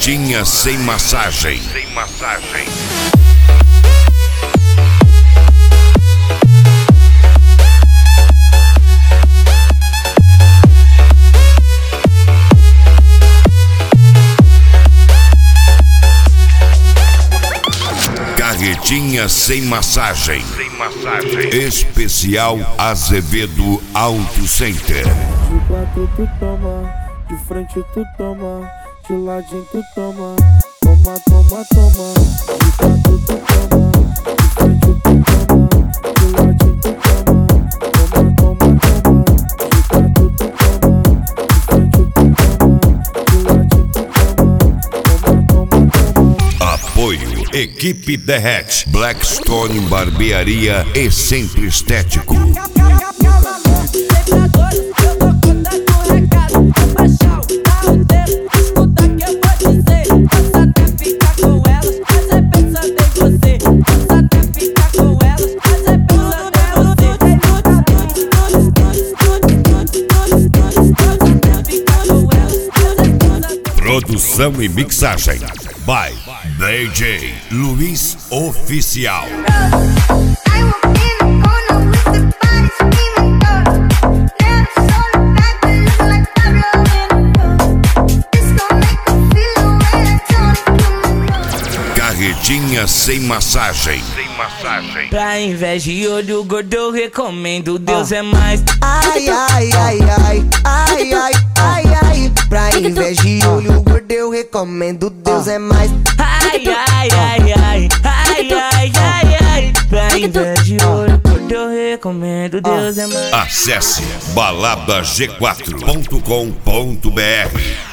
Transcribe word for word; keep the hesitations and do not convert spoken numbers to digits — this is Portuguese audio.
Carretinha sem massagem. Sem massagem. Carretinha sem massagem. Sem massagem. Especial Azevedo Auto Center. De quatro tu toma, de frente tu toma, de ladinho tu toma, toma, toma, toma. De quatro tu toma, de frente tu toma, de ladinho tu toma, toma, toma, toma. De quatro tu toma, de frente tu toma, de ladinho tu toma, toma, toma, toma. Apoio Equipe Derrete, Blackstone Barbearia e Centro Estético. Produção e mixagem by D J Luiz Oficial. Carretinha sem massagem. Sem massagem. Pra invés de olho gordo eu recomendo Deus é mais. Ai, ai, ai, ai, ai, ai, ai, ai. Pra invés de olho gordo eu recomendo Deus é mais. Ai, ai, ai, ai, ai, ai, ai, ai. Pra invés de olho gordo eu recomendo Deus é mais. Acesse balada g quatro ponto com ponto br.